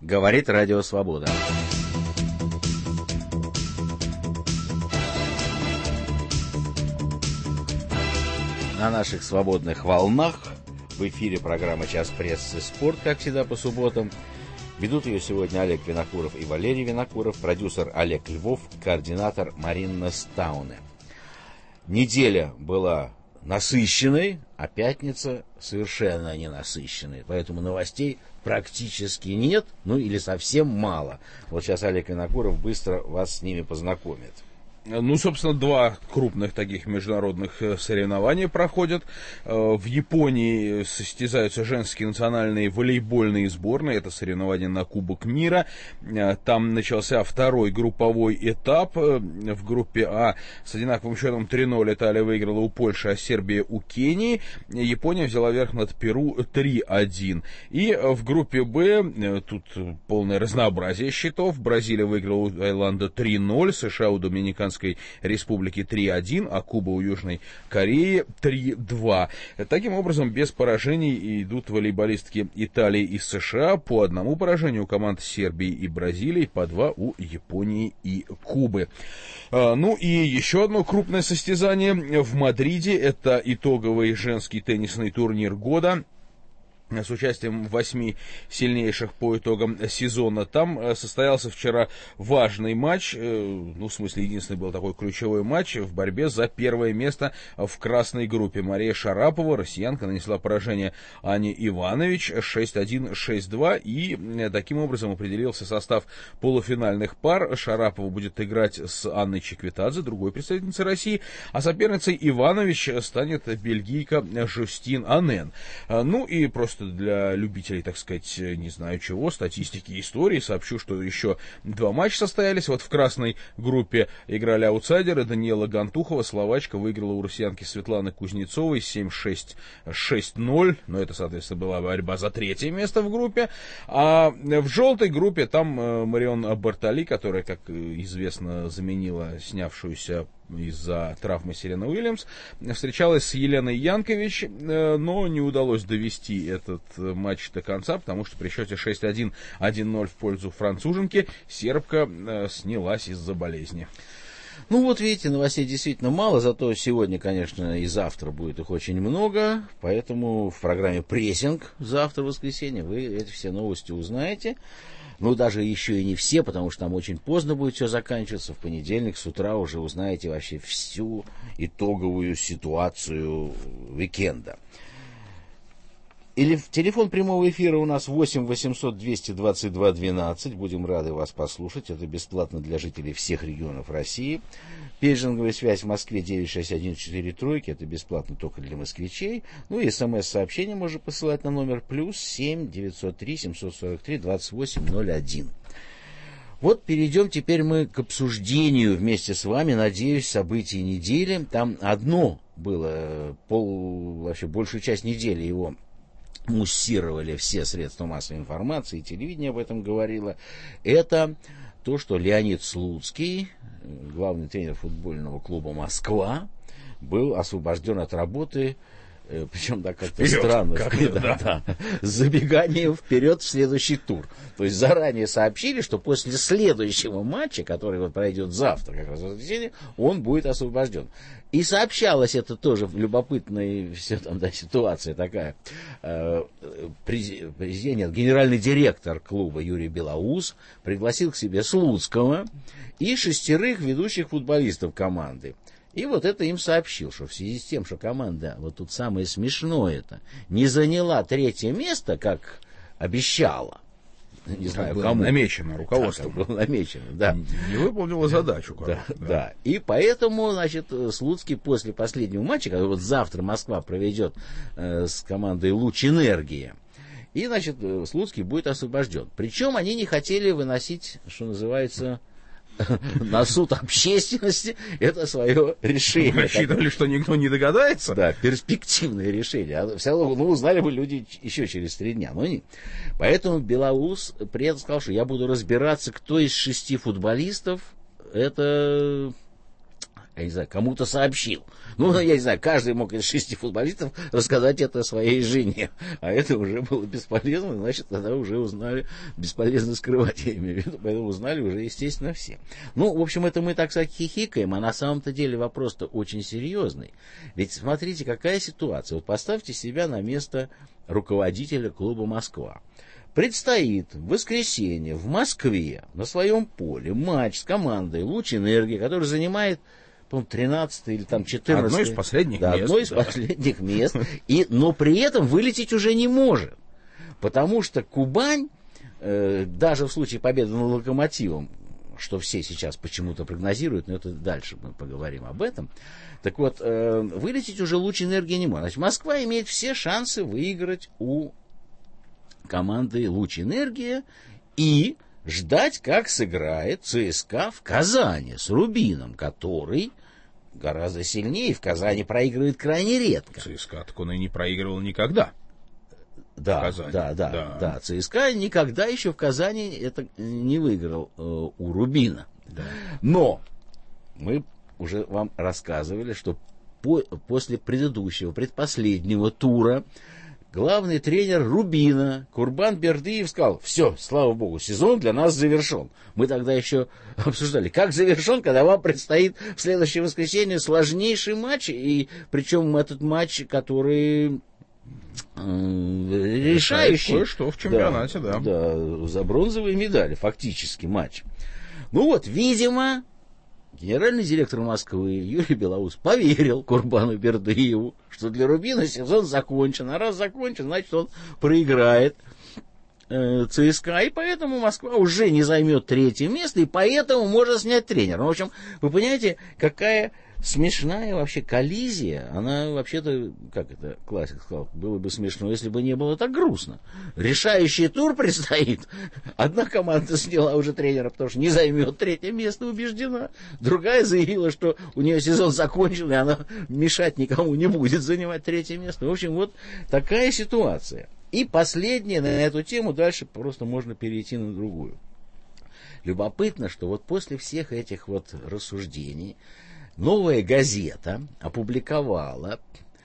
Говорит Радио Свобода. На наших свободных волнах в эфире программа «Час прессы. Спорт», как всегда по субботам. Ведут ее сегодня Олег Винокуров и Валерий Винокуров, продюсер Олег Львов, координатор Марина Стауне. Неделя была насыщенной, а пятница совершенно не насыщенной. Поэтому новостей практически нет, ну или совсем мало. Вот сейчас Олег Винокуров быстро вас с ними познакомит. Ну, собственно, два крупных таких международных соревнования проходят. В Японии состязаются женские национальные волейбольные сборные. Это соревнования на Кубок мира. Там начался второй групповой этап. В группе А с одинаковым счетом 3-0 Италия выиграла у Польши, а Сербия у Кении. Япония взяла верх над Перу 3-1. И в группе Б тут полное разнообразие счетов. Бразилия выиграла у Таиланда 3-0, США у Доминиканской Республики 3-1, а Куба у Южной Кореи 3-2. Таким образом, без поражений идут волейболистки Италии и США, по одному поражению у команд Сербии и Бразилии, по два у Японии и Кубы. Ну и еще одно крупное состязание в Мадриде. Это итоговый женский теннисный турнир года с участием 8 сильнейших по итогам сезона. Там состоялся вчера важный матч, ну, в смысле, единственный был такой ключевой матч в борьбе за первое место в красной группе. Мария Шарапова, россиянка, нанесла поражение Ане Иванович 6-1, 6-2, и таким образом определился состав полуфинальных пар. Шарапова будет играть с Анной Чиквитадзе, другой представительницей России, а соперницей Иванович станет бельгийка Жюстин Анен. Ну и просто для любителей, так сказать, не знаю чего, статистики и истории, сообщу, что еще два матча состоялись. Вот в красной группе играли аутсайдеры. Даниэла Гантухова, словачка, выиграла у россиянки Светланы Кузнецовой 7-6, 6-0. Но это, соответственно, была борьба за третье место в группе. А в желтой группе там Марион Бартоли, которая, как известно, заменила снявшуюся из-за травмы Серена Уильямс, встречалась с Еленой Янкович, но не удалось довести этот матч до конца, потому что при счете 6-1, 1-0 в пользу француженки сербка снялась из-за болезни. Ну вот видите, новостей действительно мало, зато сегодня, конечно, и завтра будет их очень много, поэтому в программе «Прессинг» завтра, в воскресенье, вы эти все новости узнаете. Ну, даже еще и не все, потому что там очень поздно будет все заканчиваться. В понедельник с утра уже узнаете вообще всю итоговую ситуацию уикенда. Или телефон прямого эфира у нас 8 800 222 12. Будем рады вас послушать. Это бесплатно для жителей всех регионов России. Пейджинговая связь в Москве 96143. Это бесплатно только для москвичей. Ну и смс-сообщение можно посылать на номер +7 903 743 2801. Вот перейдем теперь мы к обсуждению вместе с вами, надеюсь, событий недели. Там одно было, вообще большую часть недели его муссировали все средства массовой информации, и телевидение об этом говорило. Это то, что Леонид Слуцкий, главный тренер футбольного клуба «Москва», был освобожден от работы, причем так как-то странно, с забеганием вперед в следующий тур. То есть заранее сообщили, что после следующего матча, который вот пройдет завтра, как раз в воскресенье, он будет освобожден. И сообщалось это тоже в любопытной все там, да, ситуация такая. Генеральный директор клуба Юрий Белоус пригласил к себе Слуцкого и 6 ведущих футболистов команды. И вот это им сообщил, что в связи с тем, что команда, вот тут самое смешное-то, не заняла 3-е место, как обещала. Не знаю, было кому. Намечено руководством. Да, было намечено, да. Не выполнила задачу. Да. И поэтому, значит, Слуцкий после последнего матча, который вот завтра Москва проведет с командой «Луч Энергия», и, значит, Слуцкий будет освобожден. Причем они не хотели выносить, что называется, на суд общественности это свое решение. Рассчитывали, что никто не догадается? Да, перспективное решение. А все равно, узнали бы люди еще через 3 дня. Но не. Поэтому Белоус при этом сказал, что я буду разбираться, кто из 6 футболистов это я не знаю, кому-то сообщил. Ну, я не знаю, каждый мог из 6 футболистов рассказать это своей жене. А это уже было бесполезно, значит, тогда уже узнали, бесполезно скрывать, я имею в виду, поэтому узнали уже, естественно, все. Ну, в общем, это мы так сказать хихикаем, а на самом-то деле вопрос-то очень серьезный. Ведь смотрите, какая ситуация. Вот поставьте себя на место руководителя клуба «Москва». Предстоит в воскресенье в Москве на своем поле матч с командой «Луч Энергии», который занимает, по-моему, 13 или там 14. Одно из последних мест. Одно из последних мест. Но при этом вылететь уже не может. Потому что Кубань, даже в случае победы над «Локомотивом», что все сейчас почему-то прогнозируют, но это дальше мы поговорим об этом. Так вот, вылететь уже «Луч Энергии» не может. Значит, Москва имеет все шансы выиграть у команды «Луч Энергия» и ждать, как сыграет ЦСКА в Казани с Рубином, который гораздо сильнее, в Казани проигрывает крайне редко. ЦСКА так он и не проигрывал никогда. Да, ЦСКА никогда еще в Казани это не выиграл у Рубина. Да. Но мы уже вам рассказывали, что после предпоследнего тура главный тренер Рубина Курбан Бердыев сказал: все, слава богу, сезон для нас завершен. Мы тогда еще обсуждали, как завершен, когда вам предстоит в следующее воскресенье сложнейший матч, и причем этот матч, который решающий. Кое-что в чемпионате, да. Да, за бронзовые медали, фактически матч. Ну вот, видимо, генеральный директор Москвы Юрий Белоус поверил Курбану Бердыеву, что для Рубина сезон закончен. А раз закончен, значит, он проиграет ЦСКА. И поэтому Москва уже не займет 3-е место, и поэтому можно снять тренера. Ну, в общем, вы понимаете, какая смешная вообще коллизия. Она вообще-то, как это классик сказал, было бы смешно, если бы не было так грустно. Решающий тур предстоит. Одна команда сняла уже тренера, потому что не займет 3-е место, убеждена. Другая заявила, что у нее сезон закончен, и она мешать никому не будет занимать 3-е место. В общем, вот такая ситуация. И последнее на эту тему, дальше просто можно перейти на другую. Любопытно, что вот после всех этих вот рассуждений «Новая газета» опубликовала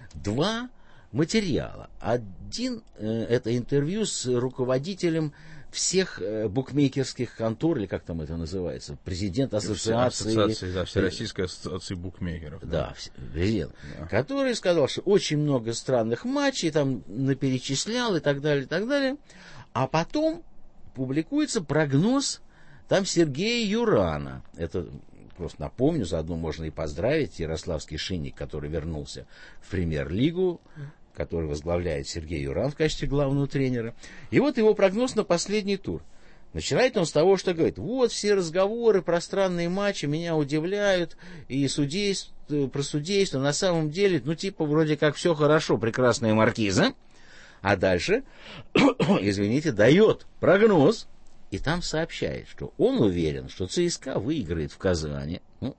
2 материала. Один это интервью с руководителем всех букмекерских контор, или как там это называется, президент ассоциации... Да, Всероссийской ассоциации букмекеров. Да, президент. Да. Который сказал, что очень много странных матчей, там наперечислял и так далее, и так далее. А потом публикуется прогноз там Сергея Юрана. Это... Просто напомню, заодно можно и поздравить ярославский «Шинник», который вернулся в премьер-лигу, который возглавляет Сергей Юран в качестве главного тренера. И вот его прогноз на последний тур. Начинает он с того, что говорит: вот все разговоры про странные матчи меня удивляют, и про судейство на самом деле, ну типа вроде как все хорошо, прекрасная маркиза. А дальше, извините, дает прогноз. И там сообщает, что он уверен, что ЦСКА выиграет в Казани. Ну,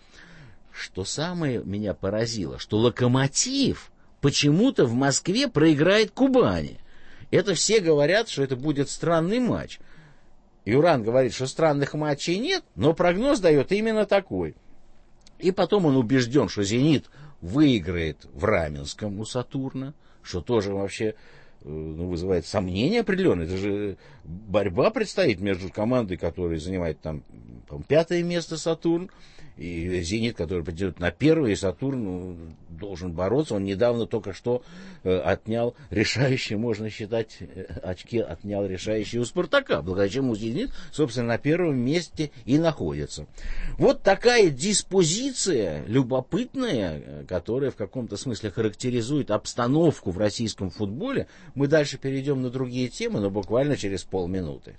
что самое меня поразило, что «Локомотив» почему-то в Москве проиграет Кубани. Это все говорят, что это будет странный матч. Юран говорит, что странных матчей нет, но прогноз дает именно такой. И потом он убежден, что «Зенит» выиграет в Раменском у «Сатурна», что тоже вообще... вызывает сомнения определенные. Это же борьба предстоит между командой, которая занимает там 5-е место «Сатурн», и «Зенит», который претендует на 1-е, и «Сатурн» должен бороться. Он недавно только что отнял решающие, можно считать, очки отнял решающие у «Спартака», благодаря чему «Зенит», собственно, на 1-м месте и находится. Вот такая диспозиция любопытная, которая в каком-то смысле характеризует обстановку в российском футболе. Мы дальше перейдем на другие темы, но буквально через полминуты.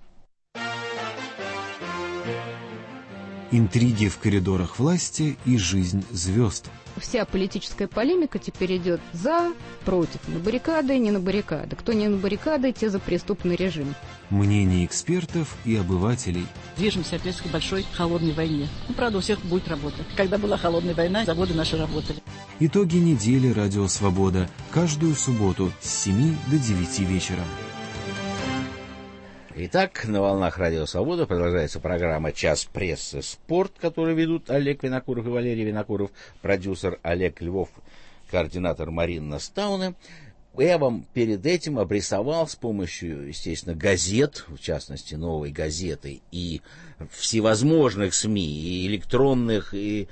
Интриги в коридорах власти и жизнь звезд. Вся политическая полемика теперь идет за, против, на баррикады, не на баррикады. Кто не на баррикады, те за преступный режим. Мнения экспертов и обывателей. Движемся опять к большой холодной войне. Ну, правда, у всех будет работа. Когда была холодная война, заводы наши работали. Итоги недели «Радио Свобода». Каждую субботу с 7 до 9 вечера. Итак, на волнах Радио Свобода продолжается программа «Час прессы. Спорт», которую ведут Олег Винокуров и Валерий Винокуров, продюсер Олег Львов, координатор Марина Стауне. Я вам перед этим обрисовал с помощью, естественно, газет, в частности, «Новой газеты» и всевозможных СМИ, и электронных, и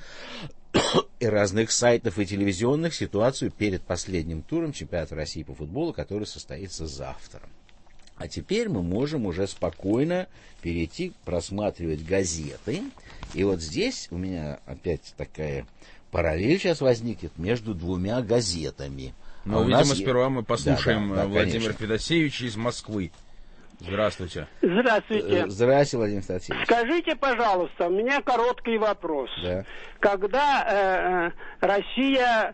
разных сайтов, и телевизионных, ситуацию перед последним туром чемпионата России по футболу, который состоится завтра. А теперь мы можем уже спокойно перейти просматривать газеты. И вот здесь у меня опять такая параллель сейчас возникнет между двумя газетами. Но, видимо, сперва мы послушаем Владимира Федосеевича из Москвы. Здравствуйте. Здравствуйте. Здравствуйте, Владимир Федосеевич. Скажите, пожалуйста, у меня короткий вопрос. Да. Когда Россия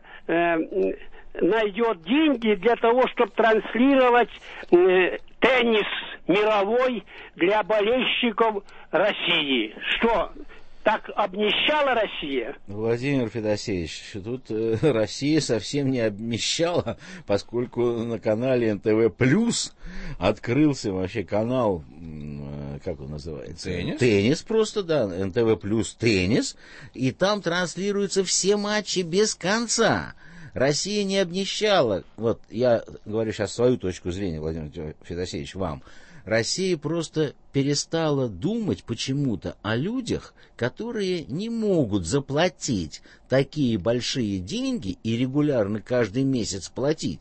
найдет деньги для того, чтобы транслировать теннис мировой для болельщиков России? Что, так обнищала Россия? Владимир Федосеевич, тут Россия совсем не обнищала, поскольку на канале НТВ+ открылся вообще канал, как он называется? Теннис? Теннис просто, да, НТВ+ теннис, и там транслируются все матчи без конца. Россия не обнищала. Вот я говорю сейчас свою точку зрения, Владимир Федосеевич, вам. Россия просто перестала думать почему-то о людях, которые не могут заплатить такие большие деньги и регулярно каждый месяц платить.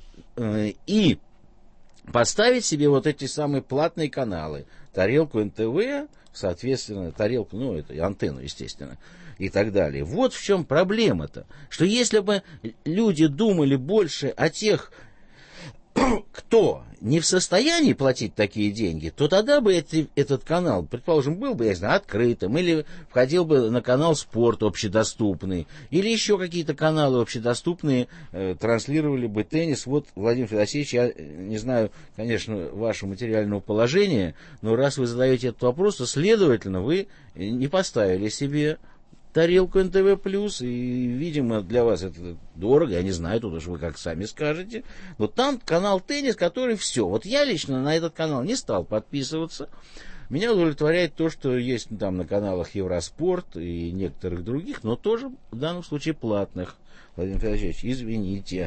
И поставить себе вот эти самые платные каналы. Тарелку НТВ, соответственно, тарелку, ну, это антенну, естественно, и так далее. Вот в чем проблема-то. Что если бы люди думали больше о тех, кто не в состоянии платить такие деньги, то тогда бы этот канал, предположим, был бы, я знаю, открытым, или входил бы на канал «Спорт» общедоступный, или еще какие-то каналы общедоступные транслировали бы теннис. Вот, Владимир Федосеевич, я не знаю, конечно, вашего материального положения, но раз вы задаете этот вопрос, то, следовательно, вы не поставили себе тарелку НТВ+, и, видимо, для вас это дорого, я не знаю, тут уж вы как сами скажете, но там канал «Теннис», который все. Вот я лично на этот канал не стал подписываться. Меня удовлетворяет то, что есть там на каналах Евроспорт и некоторых других, но тоже в данном случае платных. Владимир Федосеевич, извините.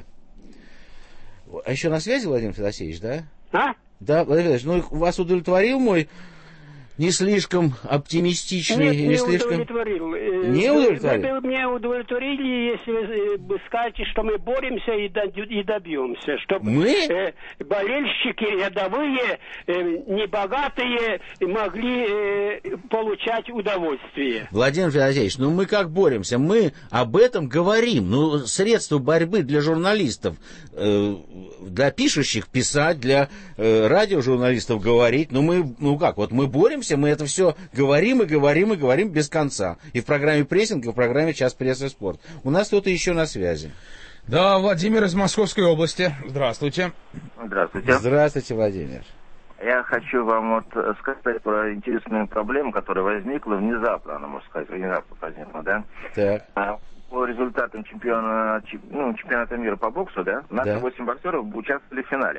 А еще на связи, Владимир Федосеевич, да? А? Да, Владимир Федосеевич, ну, вас удовлетворил мой не слишком оптимистичный, Нет, не слишком... удовлетворил. Не удовлетворил? Вы бы меня удовлетворили, если вы скажете, что мы боремся и добьемся, чтобы болельщики рядовые, небогатые могли получать удовольствие. Владимир Федосеевич, ну мы как боремся? Мы об этом говорим. Ну, средства борьбы для журналистов, для пишущих писать, для радиожурналистов говорить. Ну мы, ну как, вот мы боремся, мы это все говорим и говорим и говорим без конца. И в программе «Прессинг», и в программе «Час прессы. Спорт». У нас кто-то еще на связи. Да, Владимир из Московской области. Здравствуйте. Здравствуйте. Здравствуйте, Владимир. Я хочу вам вот сказать про интересную проблему, которая возникла внезапно, она, можно сказать, внезапно возникла, да? Так. По результатам чемпионата мира по боксу, да, наши 8 боксеров участвовали в финале.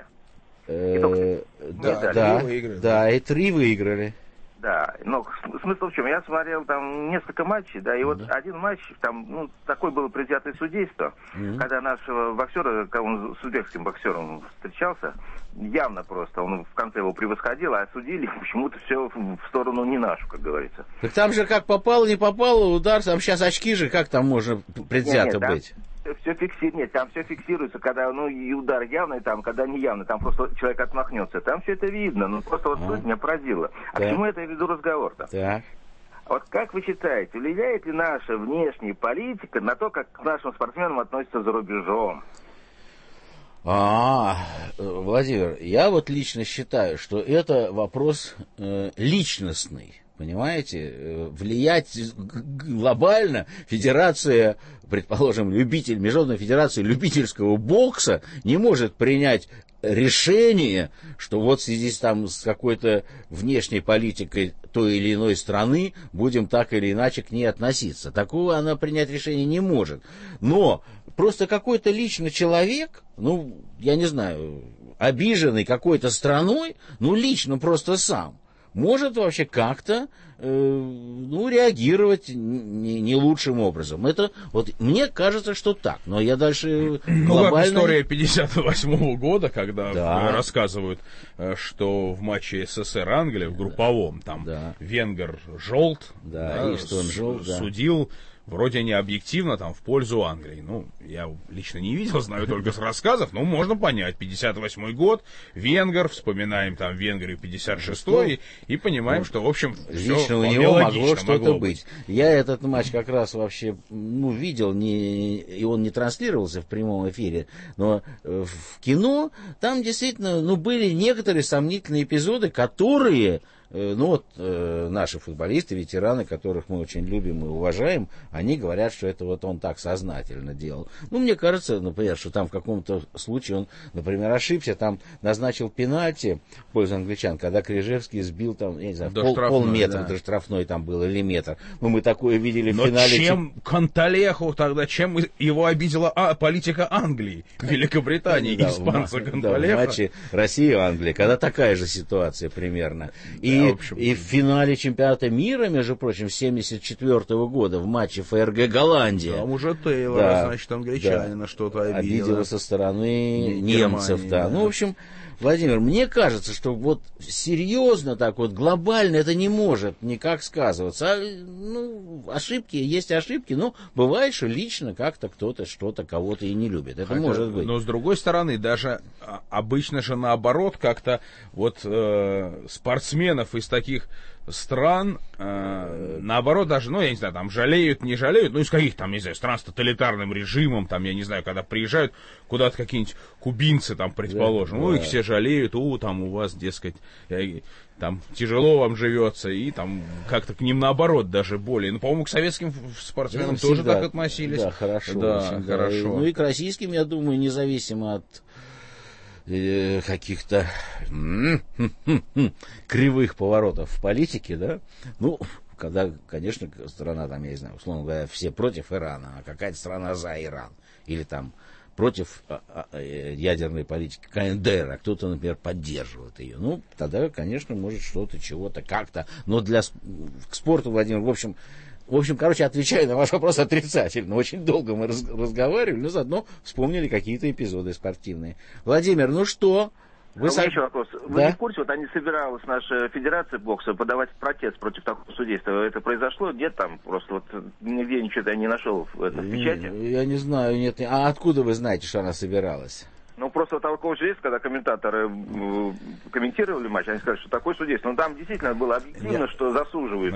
Да, и 3 выиграли. Да, но смысл в чем? Я смотрел там несколько матчей, да, и вот один матч, там, ну, такое было предвзятое судейство, когда нашего боксера, когда он с узбекским боксером встречался, явно просто, он в конце его превосходил, а судили почему-то все в сторону не нашу, как говорится. Так там же как попало, не попало, удар, там сейчас очки же, как там можно предвзято быть? Там все фиксируется, когда, ну, и удар явный, там, когда не явный, там просто человек отмахнется. Там все это видно, ну, просто вот суть меня поразила. А к чему это я веду разговор-то? Так. Вот как вы считаете, влияет ли наша внешняя политика на то, как к нашим спортсменам относятся за рубежом? Владимир, я вот лично считаю, что это вопрос личностный. Понимаете, влиять глобально федерация, предположим, Международная федерация любительского бокса не может принять решение, что вот в связи с какой-то внешней политикой той или иной страны будем так или иначе к ней относиться. Такого она принять решение не может. Но просто какой-то лично человек, ну, я не знаю, обиженный какой-то страной, ну, лично просто сам, может вообще как-то реагировать не лучшим образом. Это вот мне кажется, что так. Но я дальше глобально... как история 58-го года, когда рассказывают, что в матче СССР-Англия в групповом, там венгер желт, и что он желт, судил вроде не объективно, там, в пользу Англии. Ну, я лично не видел, знаю только с рассказов, но можно понять. 58-й год, венгер, вспоминаем там Венгрию 56-й, и понимаем, что, в общем, лично у него могло что-то быть. Я этот матч как раз вообще, видел, и он не транслировался в прямом эфире, но в кино там действительно, были некоторые сомнительные эпизоды, которые... наши футболисты, ветераны, которых мы очень любим и уважаем, они говорят, что это вот он так сознательно делал. Мне кажется, например, что там в каком-то случае он, например, ошибся, там назначил пенальти в пользу англичан, когда Крижевский сбил там, я не знаю, полметра до штрафной там был, или метр. Мы такое видели в финале. Чем Канталеху тогда, чем его обидела политика Англии, Великобритании, испанца Канталеха? В матче Россия-Англия, когда такая же ситуация примерно. И в финале чемпионата мира, между прочим, 1974 года в матче ФРГ Голландия. Там уже Тейлора, значит, англичанина что-то обидела со стороны немцев. Да. В общем, Владимир, мне кажется, что вот серьезно так вот, глобально это не может никак сказываться. Ошибки есть ошибки, но бывает, что лично как-то кто-то что-то кого-то и не любит. Это может быть. Но с другой стороны, даже обычно же наоборот, как-то вот спортсменов из таких стран, наоборот, даже, я не знаю, там жалеют, не жалеют, из каких там, не знаю, стран с тоталитарным режимом, там, я не знаю, когда приезжают куда-то какие-нибудь кубинцы, там, предположим, их все жалеют, там у вас, дескать, там, тяжело вам живется, и там как-то к ним наоборот даже более. По-моему, к советским спортсменам тоже так относились. Да, хорошо. Да, хорошо. И к российским, я думаю, независимо от каких-то кривых поворотов в политике, да, когда, конечно, страна, там, я не знаю, условно говоря, все против Ирана, а какая-то страна за Иран, или там против ядерной политики КНДР, а кто-то, например, поддерживает ее. Тогда, конечно, может что-то, чего-то, как-то, но к спорту, Владимир, в общем, отвечаю на ваш вопрос отрицательно. Очень долго мы разговаривали, но заодно вспомнили какие-то эпизоды спортивные. Владимир, что? Еще вопрос. Вы не в курсе, они собиралась наша федерация бокса подавать протест против такого судейства. Это произошло где-то там? Просто нигде ничего я не нашел в печати. Я не знаю, нет. А откуда вы знаете, что она собиралась? Просто такого же есть, когда комментаторы комментировали матч, они сказали, что такое судейство. Там действительно было объективно, что заслуживает.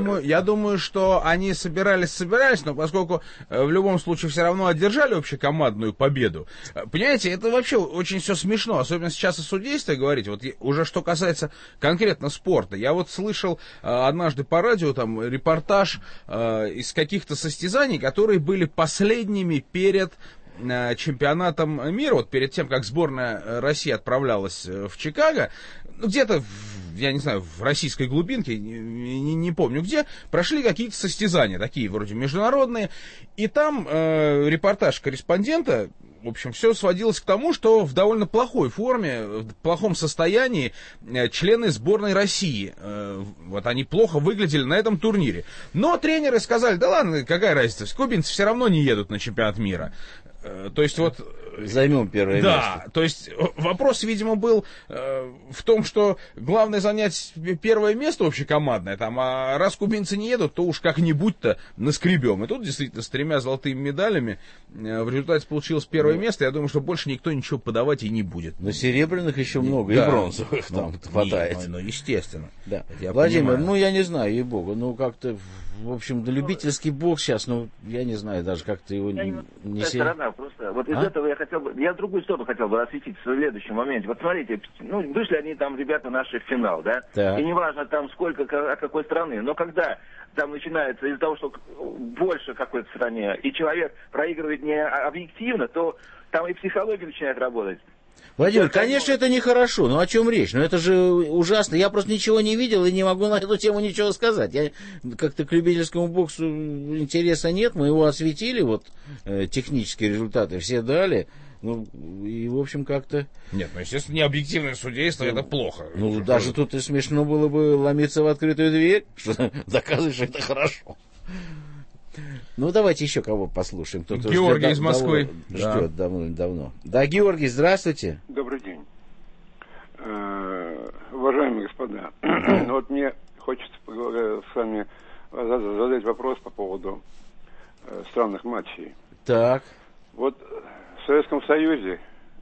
Я думаю, что они собирались, но поскольку в любом случае все равно одержали общекомандную победу. Понимаете, это вообще очень все смешно, особенно сейчас о судействе говорить. Вот уже что касается конкретно спорта. Я слышал однажды по радио там репортаж из каких-то состязаний, которые были последними перед чемпионатом мира, перед тем, как сборная России отправлялась в Чикаго, где-то, я не знаю, в российской глубинке, не помню где, прошли какие-то состязания, такие вроде международные, и там репортаж корреспондента, в общем, все сводилось к тому, что в довольно плохой форме, в плохом состоянии члены сборной России. Они плохо выглядели на этом турнире. Но тренеры сказали, да ладно, какая разница, кубинцы все равно не едут на чемпионат мира. То есть займем первое место. Да, то есть вопрос, видимо, был в том, что главное занять первое место общекомандное, а раз кубинцы не едут, то уж как-нибудь-то наскребем. И тут действительно с 3 золотыми медалями в результате получилось первое место. Я думаю, что больше никто ничего подавать и не будет. Но серебряных еще много, и бронзовых там хватает. Естественно. Да. Владимир, я не знаю, ей-богу, как-то, в общем, любительский бокс сейчас, я не знаю даже, как-то его не сильно. Просто из этого я другую сторону хотел бы осветить в следующем моменте. Смотрите, вышли они там, ребята, наши в финал, да? И неважно там сколько, от какой страны, но когда там начинается из-за того, что больше какой-то стране, и человек проигрывает не объективно, то там и психология начинает работать. Владимир, конечно, это нехорошо, но о чем речь? Ну, это же ужасно. Я просто ничего не видел и не могу на эту тему ничего сказать. Я как-то к любительскому боксу интереса нет. Мы его осветили, вот технические результаты все дали. Ну, и, в общем, как-то... Нет, ну, естественно, необъективное судейство, это плохо. Ну, даже тут и смешно было бы ломиться в открытую дверь, что доказывает, что это хорошо. Ну, давайте еще кого послушаем. Кто-то Георгий из Москвы. Ждет давно. Да, Георгий, здравствуйте. Добрый день. Уважаемые господа, вот мне хочется с вами задать вопрос по поводу странных матчей. Так. Вот в Советском Союзе,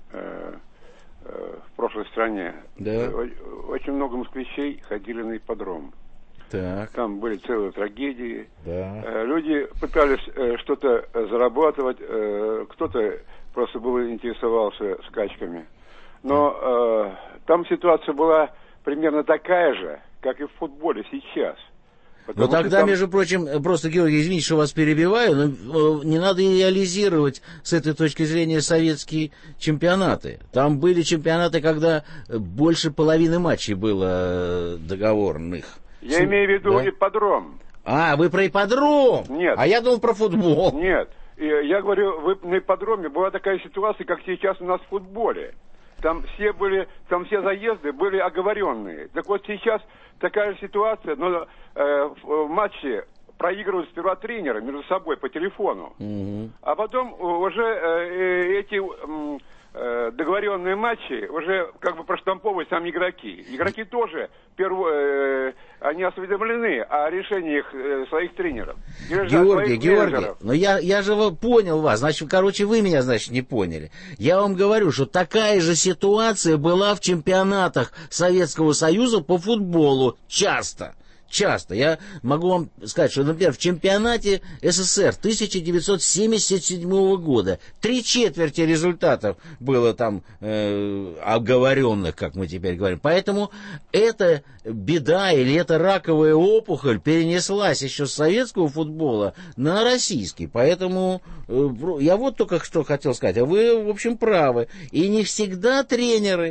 в прошлой стране, очень много москвичей ходили на ипподром. Так. Там были целые трагедии. Да. Люди пытались что-то зарабатывать, кто-то просто интересовался скачками. Но там ситуация была примерно такая же, как и в футболе сейчас. Но тогда, там... между прочим, просто, Георгий, извините, что вас перебиваю, но не надо идеализировать с этой точки зрения советские чемпионаты. Там были чемпионаты, когда больше половины матчей было договорных. Я имею в виду ипподром. А, вы про ипподром? Нет. А я думал про футбол. Нет. Я говорю, на ипподроме была такая ситуация, как сейчас у нас в футболе. Там все заезды были оговоренные. Так вот сейчас такая же ситуация, но в матче проигрывают сперва тренеры между собой по телефону. А потом уже эти договоренные матчи уже как бы проштамповывают сами игроки. Игроки тоже они осведомлены о решениях своих тренеров. Георгий, но я же понял вас. Значит, вы меня, не поняли. Я вам говорю, что такая же ситуация была в чемпионатах Советского Союза по футболу часто. Я могу вам сказать, что, например, в чемпионате СССР 1977 года 3/4 результатов было там оговоренных, как мы теперь говорим. Поэтому эта беда или эта раковая опухоль перенеслась еще с советского футбола на российский. Поэтому я вот только что хотел сказать, а вы, в общем, правы. И не всегда тренеры,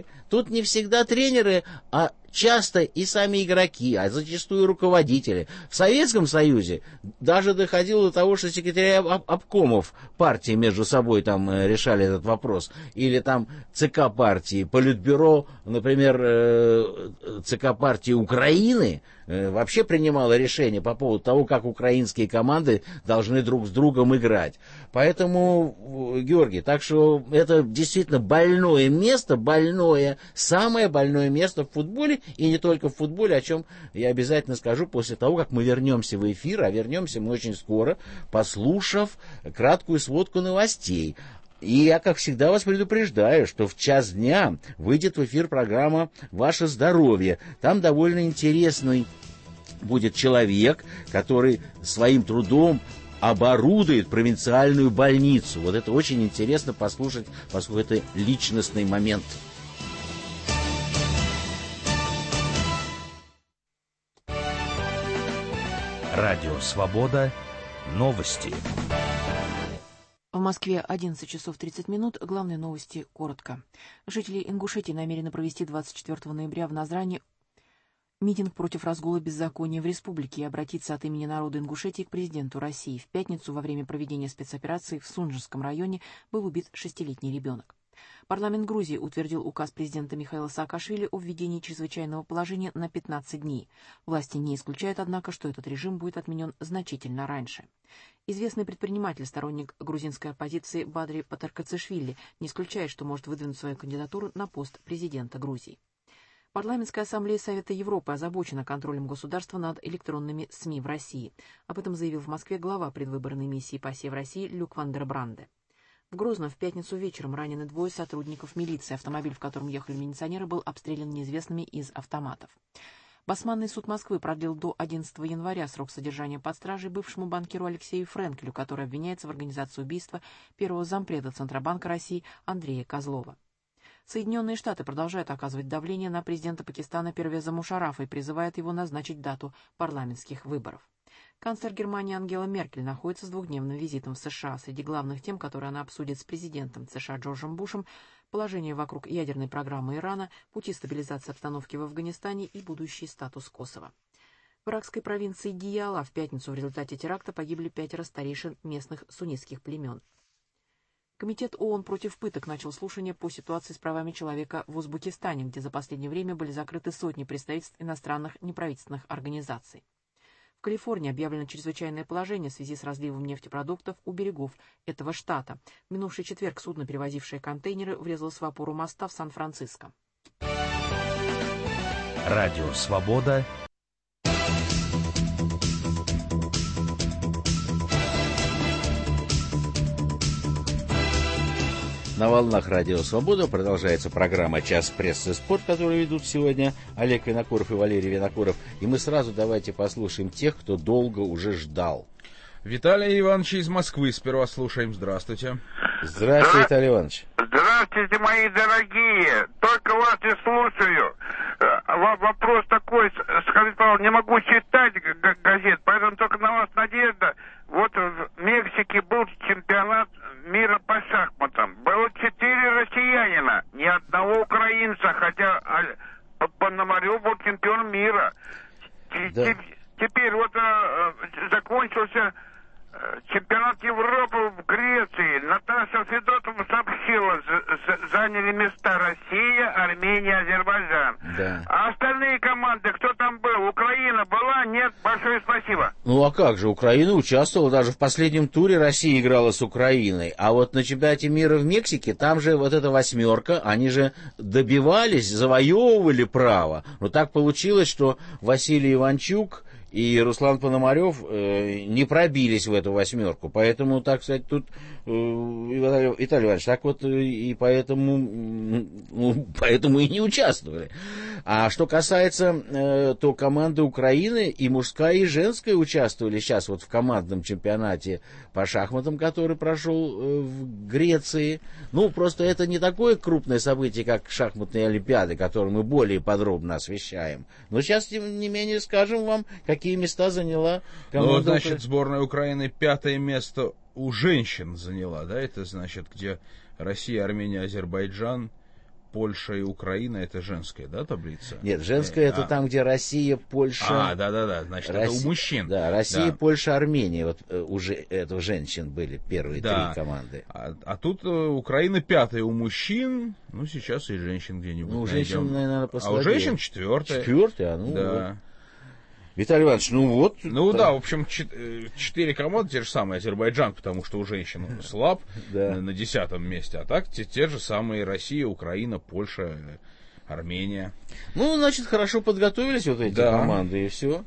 а часто и сами игроки, а зачастую руководители. В Советском Союзе даже доходило до того, что секретари обкомов партии между собой там решали этот вопрос. Или там ЦК партии, Политбюро, например, ЦК партии Украины вообще принимало решение по поводу того, как украинские команды должны друг с другом играть. Поэтому, Георгий, так что это действительно больное место, самое больное место в футболе, и не только в футболе, о чем я обязательно скажу после того, как мы вернемся в эфир, а вернемся мы очень скоро, послушав краткую сводку новостей. И я, как всегда, вас предупреждаю, что в час дня выйдет в эфир программа «Ваше здоровье». Там довольно интересный будет человек, который своим трудом оборудует провинциальную больницу. Вот это очень интересно послушать, поскольку это личностный момент. Радио «Свобода». Новости. В Москве 11 часов 30 минут. Главные новости коротко. Жители Ингушетии намерены провести 24 ноября в Назране митинг против разгула беззакония в республике и обратиться от имени народа Ингушетии к президенту России. В пятницу во время проведения спецоперации в Сунжском районе был убит 6-летний ребенок. Парламент Грузии утвердил указ президента Михаила Саакашвили о введении чрезвычайного положения на 15 дней. Власти не исключают, однако, что этот режим будет отменен значительно раньше. Известный предприниматель, сторонник грузинской оппозиции Бадри Патаркацишвили, не исключает, что может выдвинуть свою кандидатуру на пост президента Грузии. Парламентская ассамблея Совета Европы озабочена контролем государства над электронными СМИ в России. Об этом заявил в Москве глава предвыборной миссии ПАСЕ в России Люк ван дер Бранде. В Грозном в пятницу вечером ранены 2 сотрудников милиции. Автомобиль, в котором ехали милиционеры, был обстрелян неизвестными из автоматов. Басманный суд Москвы продлил до 11 января срок содержания под стражей бывшему банкиру Алексею Френкелю, который обвиняется в организации убийства первого зампреда Центробанка России Андрея Козлова. Соединенные Штаты продолжают оказывать давление на президента Пакистана Первеза Мушаррафа и призывают его назначить дату парламентских выборов. Канцлер Германии Ангела Меркель находится с 2-дневным визитом в США. Среди главных тем, которые она обсудит с президентом США Джорджем Бушем, положение вокруг ядерной программы Ирана, пути стабилизации обстановки в Афганистане и будущий статус Косово. В иракской провинции Дияла в пятницу в результате теракта погибли 5 старейшин местных суннитских племен. Комитет ООН против пыток начал слушание по ситуации с правами человека в Узбекистане, где за последнее время были закрыты сотни представительств иностранных неправительственных организаций. В Калифорнии объявлено чрезвычайное положение в связи с разливом нефтепродуктов у берегов этого штата. В минувший четверг судно, перевозившее контейнеры, врезалось в опору моста в Сан-Франциско. Радио «Свобода». На волнах Радио Свобода продолжается программа «Час прессы спорт», которую ведут сегодня Олег Винокуров и Валерий Винокуров. И мы сразу давайте послушаем тех, кто долго уже ждал. Виталий Иванович из Москвы сперва слушаем. Здравствуйте. Здравствуйте, Виталий Иванович. Здравствуйте, мои дорогие. Только вас и слушаю. Вопрос такой, скажите, пожалуйста, не могу читать газет, поэтому только на вас надежда. Вот в Мексике был чемпионат мира по шахматам. Было 4 россиянина, ни одного украинца, хотя Пономарев был чемпион мира. Да. Теперь вот закончился чемпионат Европы в Греции. Наташа Федотова сообщила, заняли места Россия, Армения, Азербайджан. Да. А остальные команды, кто там был? Украина была? Нет? Большое спасибо. Ну а как же, Украина участвовала, даже в последнем туре Россия играла с Украиной. А вот на чемпионате мира в Мексике, там же вот эта 8, они же добивались, завоевывали право. Но так получилось, что Василий Иванчук и Руслан Пономарев не пробились в эту 8. Поэтому, так сказать, тут, Виталий Иванович, так вот и поэтому и не участвовали. А что касается, то команды Украины и мужская, и женская участвовали сейчас вот в командном чемпионате по шахматам, который прошел в Греции. Ну, просто это не такое крупное событие, как шахматные олимпиады, которые мы более подробно освещаем. Но сейчас, тем не менее, скажем вам, какие места заняла команда. Ну, значит, сборная Украины 5 место у женщин заняла, да? Это значит, где Россия, Армения, Азербайджан, Польша и Украина, это женская, да, таблица? Нет, женская это там, где Россия, Польша... да, значит, это у мужчин. Да, Россия, Польша, Армения, вот уже это у женщин были первые 3 команды. А тут Украина 5 у мужчин, ну, сейчас и женщин где-нибудь у женщин, наверное, послабее. А у женщин 4. 4, ну... Да. Вот. Виталий Иванович, ну вот... Ну да, в общем, 4 команды, те же самые. Азербайджан, потому что у женщин слаб, на 10 месте. А так те же самые Россия, Украина, Польша, Армения. Ну, значит, хорошо подготовились вот эти команды, и все.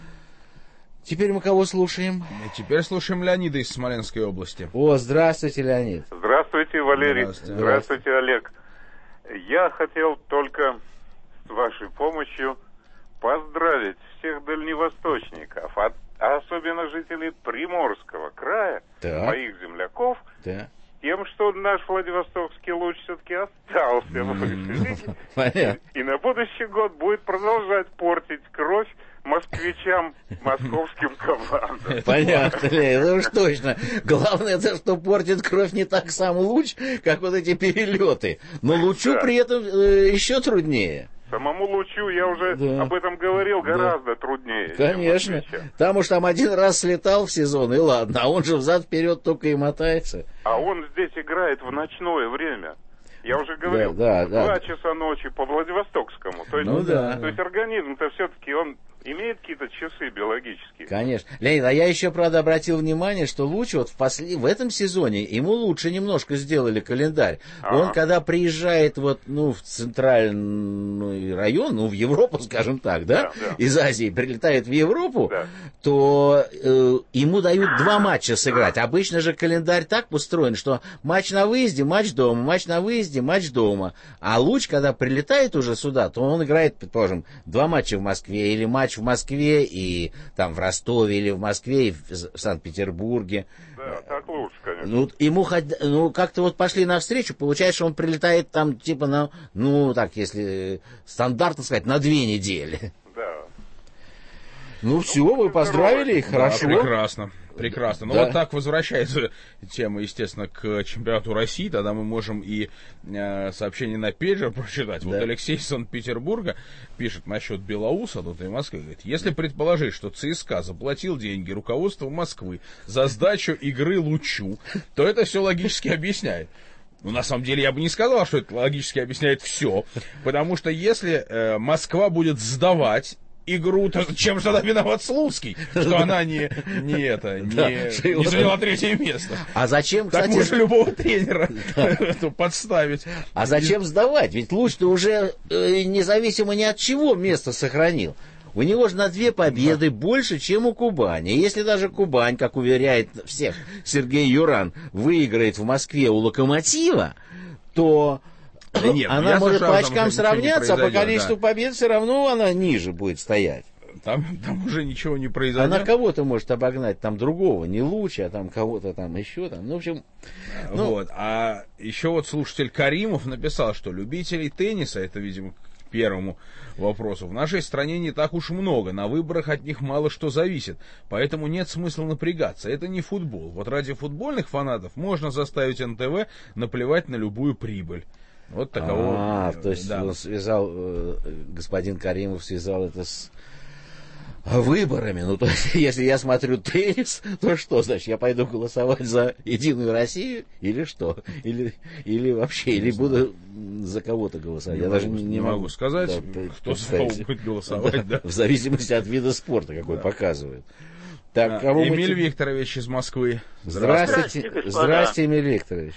Теперь мы кого слушаем? Теперь слушаем Леонида из Смоленской области. О, здравствуйте, Леонид. Здравствуйте, Валерий. Здравствуйте, Олег. Я хотел только с вашей помощью поздравить всех дальневосточников, а особенно жителей Приморского края, моих земляков, тем, что наш Владивостокский луч все-таки остался в эфире. И на будущий год будет продолжать портить кровь москвичам, московским командам. Понятно, это уж точно. Главное, это что портит кровь не так сам луч, как вот эти перелеты. Но лучу при этом еще труднее. Самому лучу, я уже об этом говорил, гораздо труднее. Конечно. Там уж там один раз слетал в сезон, и ладно. А он же взад-вперед только и мотается. А он здесь играет в ночное время. Я уже говорил, 2 часа ночи по Владивостокскому. То есть организм-то все-таки он имеет какие-то часы биологические. Конечно. Леонид, а я еще, правда, обратил внимание, что луч вот в этом сезоне ему лучше немножко сделали календарь. Он, когда приезжает вот, в центральный район, в Европу, скажем так, из Азии прилетает в Европу, то ему дают 2 матча сыграть. Обычно же календарь так устроен, что матч на выезде, матч дома, матч на выезде, матч дома. А луч, когда прилетает уже сюда, то он играет, предположим, 2 матча в Москве или матч в Москве и там в Ростове или в Москве и в Санкт-Петербурге. Да, так лучше, конечно. Ему как-то вот пошли навстречу, получается, что он прилетает там типа на, если стандартно сказать, на 2 недели. Да. Ну все, вы поздравили их, хорошо. Прекрасно. Прекрасно. Ну, да. вот так возвращается тема, естественно, к чемпионату России. Тогда мы можем и сообщение на пейджер прочитать. Да. Вот Алексей из Санкт-Петербурга пишет насчет Белоуса, тут и Москвы. Говорит, если предположить, что ЦСКА заплатил деньги руководству Москвы за сдачу игры Лучу, то это все логически объясняет. Ну, на самом деле, я бы не сказал, что это логически объясняет все. Потому что если Москва будет сдавать игру, то чем же тогда виноват Слуцкий, что она не заняла третье место? А зачем, кстати... Так можно любого тренера подставить. А зачем сдавать? Ведь Луч-то уже независимо ни от чего место сохранил. У него же на 2 победы больше, чем у Кубани. И если даже Кубань, как уверяет всех Сергей Юран, выиграет в Москве у Локомотива, то... Да нет, она может по очкам сравняться, а по количеству побед все равно она ниже будет стоять. Там уже ничего не произойдет. Она кого-то может обогнать, там другого, не лучше, а там кого-то там еще. Там. Ну, в общем... Вот. А еще вот слушатель Каримов написал, что любителей тенниса, это, видимо, к первому вопросу, в нашей стране не так уж много, на выборах от них мало что зависит, поэтому нет смысла напрягаться. Это не футбол. Вот ради футбольных фанатов можно заставить НТВ наплевать на любую прибыль. Вот таково. То есть он связал, господин Каримов связал это с выборами. Ну, то есть, если я смотрю теннис, то что, значит, я пойду голосовать за Единую Россию или что? Или вообще, или буду за кого-то голосовать. Я даже не могу сказать, кто за кого будет голосовать. Да. В зависимости от вида спорта, какой показывает. Так, Эмиль Викторович из Москвы. Здравствуйте, Эмиль Викторович.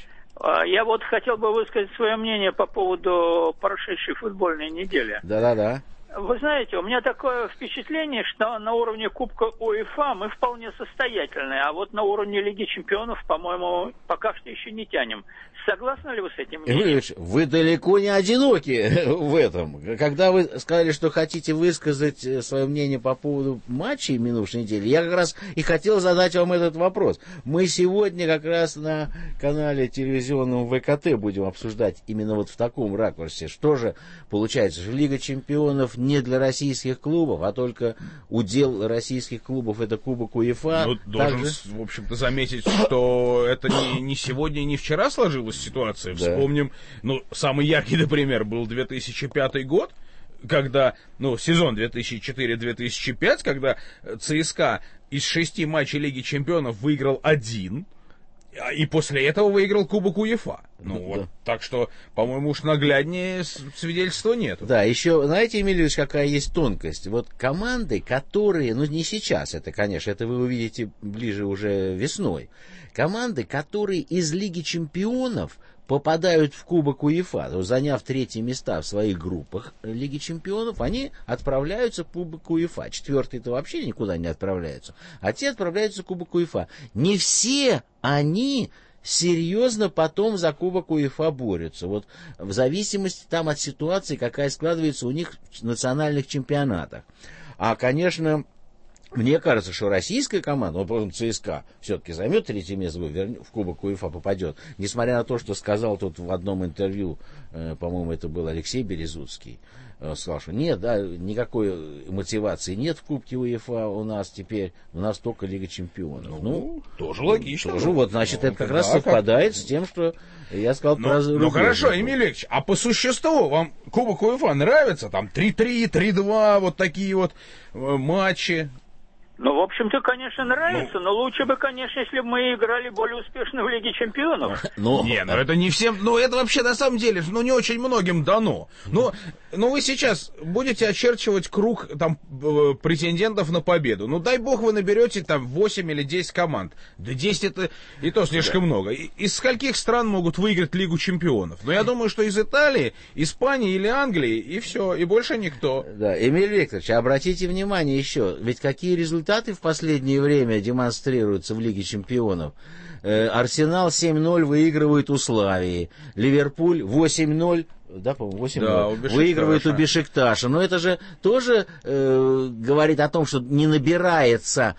Я вот хотел бы высказать свое мнение по поводу прошедшей футбольной недели. Да. Вы знаете, у меня такое впечатление, что на уровне Кубка УЕФА мы вполне состоятельны, а вот на уровне Лиги Чемпионов, по-моему, пока что еще не тянем. Согласны ли вы с этим мнением? Вы далеко не одиноки в этом. Когда вы сказали, что хотите высказать свое мнение по поводу матчей минувшей недели, я как раз и хотел задать вам этот вопрос. Мы сегодня как раз на канале телевизионном ВКТ будем обсуждать именно вот в таком ракурсе. Что же получается, что Лига Чемпионов не для российских клубов, а только удел российских клубов это Кубок УЕФА. Ну, должен, в общем-то, заметить, что это не сегодня и не вчера сложилась ситуация. Да. Вспомним, самый яркий, например, был 2005 год, когда, сезон 2004-2005, когда ЦСКА из 6 матчей Лиги Чемпионов выиграл 1, и после этого выиграл Кубок УЕФА. Вот, так что, по-моему, уж нагляднее свидетельства нет. Да, еще, знаете, Эмиль Ильич, какая есть тонкость? Вот команды, которые, не сейчас, это, конечно, это вы увидите ближе уже весной. Команды, которые из Лиги Чемпионов попадают в Кубок УЕФА, то есть, заняв 3-е места в своих группах Лиги Чемпионов, они отправляются в Кубок УЕФА. 4-е-то вообще никуда не отправляются, а те отправляются в Кубок УЕФА. Не все они серьезно потом за Кубок УЕФА борются. Вот в зависимости там от ситуации, какая складывается у них в национальных чемпионатах. А, конечно, мне кажется, что российская команда, ЦСКА, все-таки займет 3-е место, в Кубок УЕФА попадет. Несмотря на то, что сказал тут в одном интервью, по-моему, это был Алексей Березуцкий, сказал, что нет, никакой мотивации нет в Кубке УЕФА у нас теперь, у нас только Лига Чемпионов. Тоже логично. Значит, это как раз совпадает с тем, что я сказал про рубеж. Хорошо, Эмиль Ильич, а по существу вам Кубок УЕФА нравится? Там 3-3, 3-2, вот такие вот матчи. В общем-то, конечно, нравится, но лучше бы, конечно, если бы мы играли более успешно в Лиге Чемпионов. Это не всем, это вообще на самом деле, не очень многим дано. Но вы сейчас будете очерчивать круг там претендентов на победу. Дай бог вы наберете там 8 или 10 команд. Да 10 это и то слишком много. Из скольких стран могут выиграть Лигу Чемпионов? Я думаю, что из Италии, Испании или Англии, и все, и больше никто. Да, Эмиль Викторович, обратите внимание еще, ведь какие результаты в последнее время демонстрируются в Лиге Чемпионов. Арсенал 7-0 выигрывает у Славии. Ливерпуль 8-0, по-моему, 8-0 выигрывает у Бешикташа. Но это же тоже говорит о том, что не набирается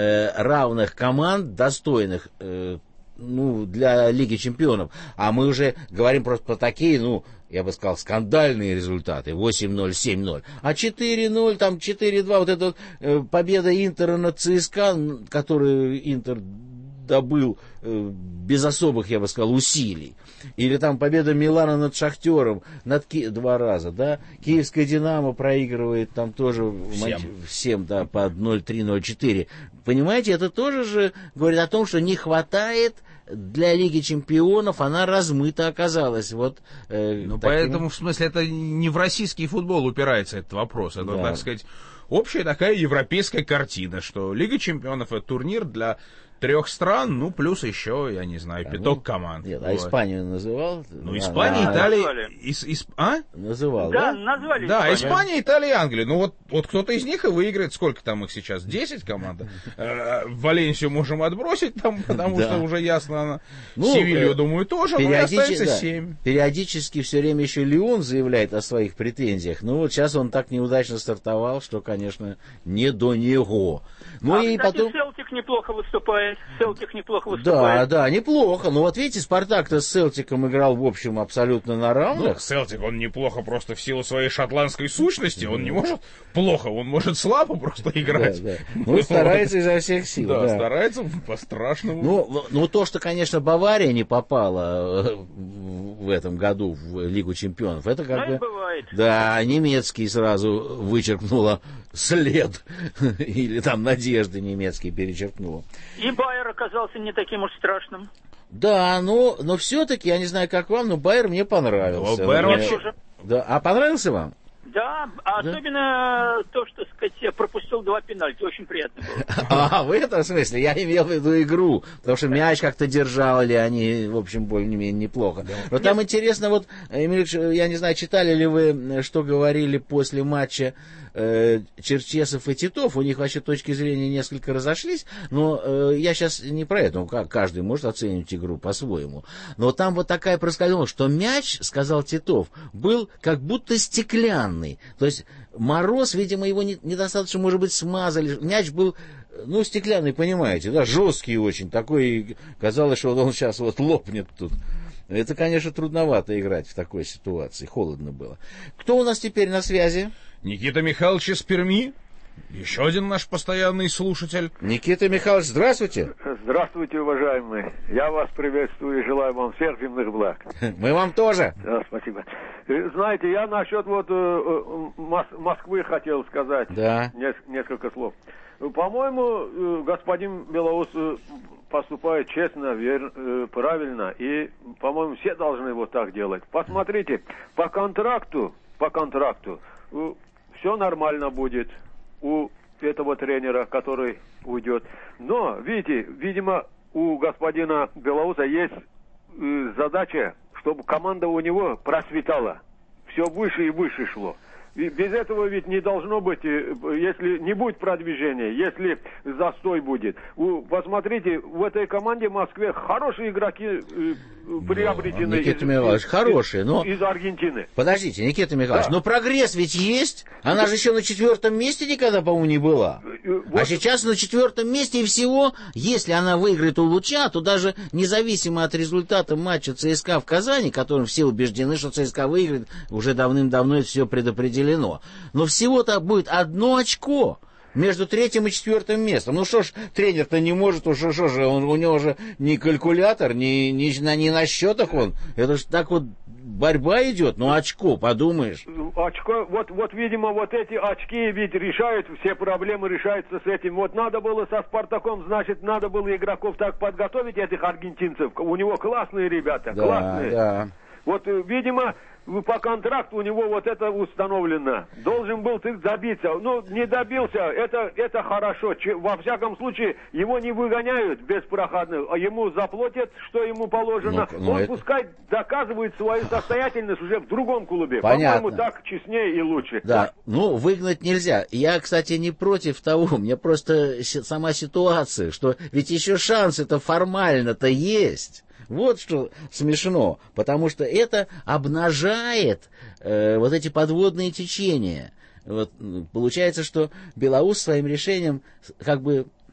равных команд, достойных для Лиги Чемпионов. А мы уже говорим просто про такие, я бы сказал, скандальные результаты, 8-0, 7-0, а 4-0, там 4-2, вот эта победа Интера над ЦСКА, которую Интер добыл без особых, я бы сказал, усилий. Или там победа Милана над Шахтером, два раза, да. Киевская Динамо проигрывает там тоже всем, да, по 0-3, 0-4. Понимаете, это тоже же говорит о том, что не хватает для Лиги Чемпионов, она размыта оказалась. Вот, поэтому, в смысле, это не в российский футбол упирается этот вопрос. Это, так сказать, общая такая европейская картина, что Лига Чемпионов — это турнир для 3 стран, ну, плюс еще, я не знаю, 5 команд. Нет, а Испанию называл? Ну, Испания, Италия... Называл, да? назвали. Да, Испания, Италия и Англия. Ну, вот кто-то из них и выиграет. Сколько там их сейчас? 10 команд? Валенсию можем отбросить там, потому что уже ясно. Севилью, думаю, тоже, но остается 7. Периодически все время еще Лион заявляет о своих претензиях. Ну, вот сейчас он так неудачно стартовал, что, конечно, не до него. Ну, и кстати, потом... Селтик неплохо выступает. Да, неплохо. Но вот видите, Спартак-то с Селтиком играл, в общем, абсолютно на равных. Ну, Селтик, он неплохо просто в силу своей шотландской сущности. Он не может плохо, он может слабо просто играть. Да. Ну, старается изо всех сил. Да, старается по-страшному. Ну, то, что, конечно, Бавария не попала в этом году в Лигу Чемпионов, это как бы... бывает. Да, немецкий сразу вычеркнула след. Или там надежды немецкие перечеркнула. И Байер оказался не таким уж страшным. Да, но все-таки, я не знаю, как вам, но Байер мне понравился. Мне тоже. Да. А понравился вам? Да, особенно то, что, сказать, я пропустил 2 пенальти, очень приятно было. В этом смысле? Я имел в виду игру, потому что мяч как-то держали они, в общем, более-менее неплохо. Но там интересно, вот, Эмиль, я не знаю, читали ли вы, что говорили после матча Черчесов и Титов, у них вообще точки зрения несколько разошлись, но я сейчас не про это, каждый может оценивать игру по-своему. Но там вот такая проскользнула, что мяч, сказал Титов, был как будто стеклянный. То есть мороз, видимо, его недостаточно, может быть, смазали. Мяч был, ну, стеклянный, понимаете, да, жесткий очень, такой, казалось, что он сейчас вот лопнет тут. Это, конечно, трудновато играть в такой ситуации, холодно было. Кто у нас теперь на связи? Никита Михайлович из Перми, еще один наш постоянный слушатель. Никита Михайлович, здравствуйте. Здравствуйте, уважаемые. Я вас приветствую и желаю вам всех земных благ. Мы вам тоже. Да, спасибо. Знаете, я насчет вот Москвы хотел сказать несколько слов. По-моему, господин Белоус поступает честно, правильно, и, по-моему, все должны вот так делать. Посмотрите, по контракту все нормально будет у этого тренера, который уйдет. Но, видите, видимо, у господина Белоуса есть задача, чтобы команда у него процветала. Все выше и выше шло. И без этого ведь не должно быть, если не будет продвижения, если застой будет. Посмотрите, в этой команде в Москве хорошие игроки приобретены. Никита Михайлович, хорошие, но... Из Аргентины. Подождите, Никита Михайлович, но прогресс ведь есть. Она же еще на 4-м месте никогда, по-моему, не была. А сейчас на 4-м месте, и всего, если она выиграет у Луча, то даже независимо от результата матча ЦСКА в Казани, которым все убеждены, что ЦСКА выиграет, уже давным-давно это все предопределено. Но всего-то будет 1 очко между 3-м и 4-м местом. Ну что ж, тренер-то не может, у него же ни калькулятор, ни на счетах он. Это ж так вот борьба идет, ну очко, подумаешь. Очко, вот видимо, вот эти очки ведь решают, все проблемы решаются с этим. Вот надо было со Спартаком, значит, надо было игроков так подготовить, этих аргентинцев. У него классные ребята, классные. Да. Вот, видимо, по контракту у него вот это установлено. Должен был ты добиться. Ну, не добился, это хорошо. Во всяком случае, его не выгоняют беспроходно, а ему заплатят, что ему положено. Он пускай доказывает свою состоятельность уже в другом клубе. Понятно. По-моему, так честнее и лучше. Да, ну, выгнать нельзя. Я, кстати, не против того. Мне просто сама ситуация, что ведь еще шансы-то формально-то есть. Вот что смешно, потому что это обнажает вот эти подводные течения. Вот, получается, что Белоус своим решением как бы